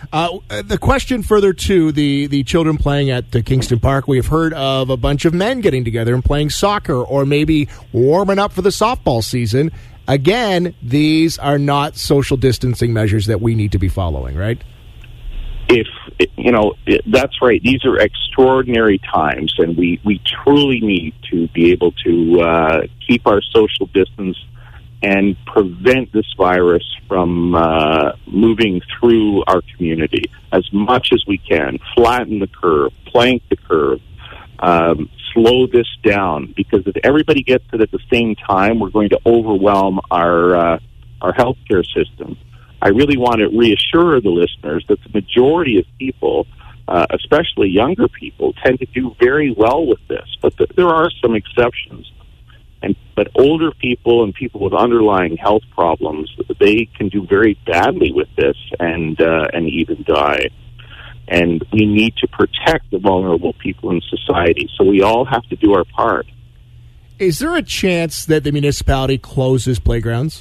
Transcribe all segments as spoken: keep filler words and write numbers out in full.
Uh, the question further to the, the children playing at the Kingston Park, we've heard of a bunch of men getting together and playing soccer or maybe warming up for the softball season. Again, these are not social distancing measures that we need to be following, right? If, you know, that's right. These are extraordinary times, and we, we truly need to be able to uh, keep our social distance and prevent this virus from uh, moving through our community as much as we can. Flatten the curve, plank the curve, um, slow this down, because if everybody gets it at the same time, we're going to overwhelm our uh, our healthcare system. I really want to reassure the listeners that the majority of people, uh, especially younger people, tend to do very well with this, but th- there are some exceptions. And but older people and people with underlying health problems, they can do very badly with this and uh, and even die. And we need to protect the vulnerable people in society, so we all have to do our part. Is there a chance that the municipality closes playgrounds?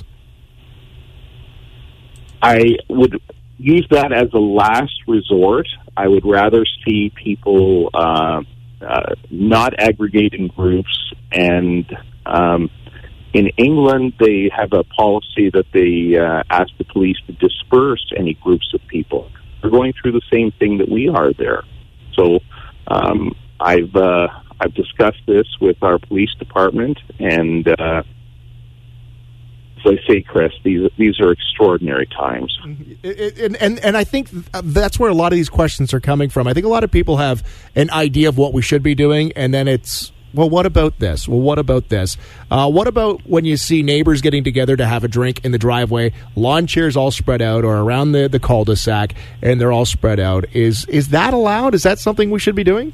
I would use that as a last resort. I would rather see people uh, uh, not aggregate in groups. And um, in England, they have a policy that they uh, ask the police to disperse any groups of people. They're going through the same thing that we are there. So um, I've uh, I've discussed this with our police department, and uh, as I say, Chris, these these are extraordinary times. And, and and I think that's where a lot of these questions are coming from. I think a lot of people have an idea of what we should be doing, and then it's, well, what about this? Well, what about this? Uh, what about when you see neighbors getting together to have a drink in the driveway, lawn chairs all spread out or around the, the cul-de-sac, and they're all spread out? Is is that allowed? Is that something we should be doing?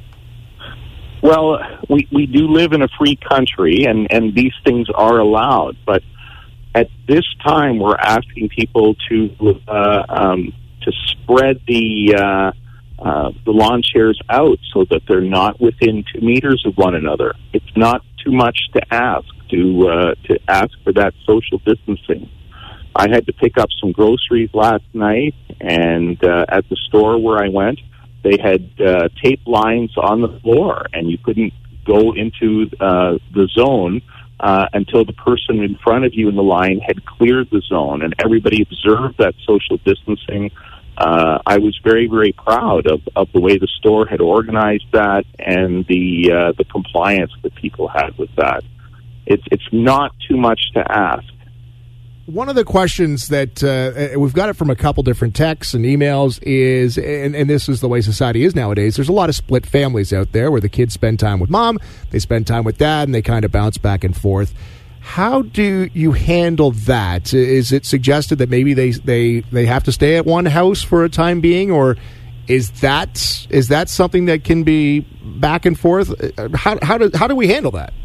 Well, we, we do live in a free country, and, and these things are allowed, but at this time, we're asking people to uh, um, to spread the uh, uh, the lawn chairs out so that they're not within two meters of one another. It's not too much to ask to uh, to ask for that social distancing. I had to pick up some groceries last night, and uh, at the store where I went, they had uh, tape lines on the floor, and you couldn't go into uh, the zone Uh, until the person in front of you in the line had cleared the zone, and everybody observed that social distancing. Uh, I was very, very proud of, of the way the store had organized that and the uh, the compliance that people had with that. It's it's not too much to ask. One of the questions that uh, we've got it from a couple different texts and emails is, and, and this is the way society is nowadays, there's a lot of split families out there where the kids spend time with mom, they spend time with dad, and they kind of bounce back and forth. How do you handle that? Is it suggested that maybe they, they, they have to stay at one house for a time being, or is that is that something that can be back and forth? How, how, do, how do we handle that?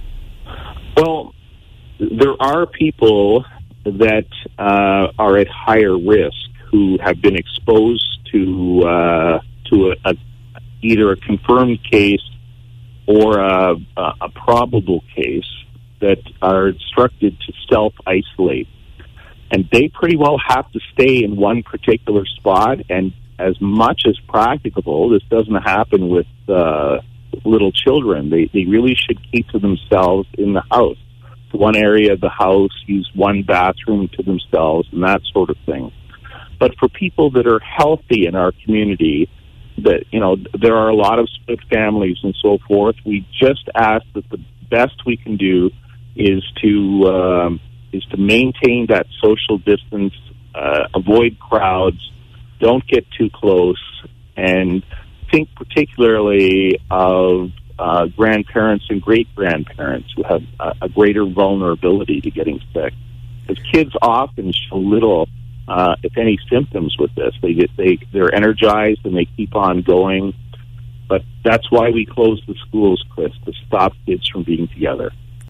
Well, there are people that uh, are at higher risk who have been exposed to uh, to a, a, either a confirmed case or a, a probable case that are instructed to self-isolate. And they pretty well have to stay in one particular spot, and as much as practicable, this doesn't happen with uh, little children. They, they really should keep to themselves in the house. One area of the house, use one bathroom to themselves, and that sort of thing. But for people that are healthy in our community, that, you know, there are a lot of split families and so forth, we just ask that the best we can do is to um, is to maintain that social distance, uh, avoid crowds, don't get too close, and think particularly of Uh, grandparents and great-grandparents who have a, a greater vulnerability to getting sick. Because kids often show little, uh, if any, symptoms with this. They get they they're energized and they keep on going. But that's why we close the schools, Chris, to stop kids from being together.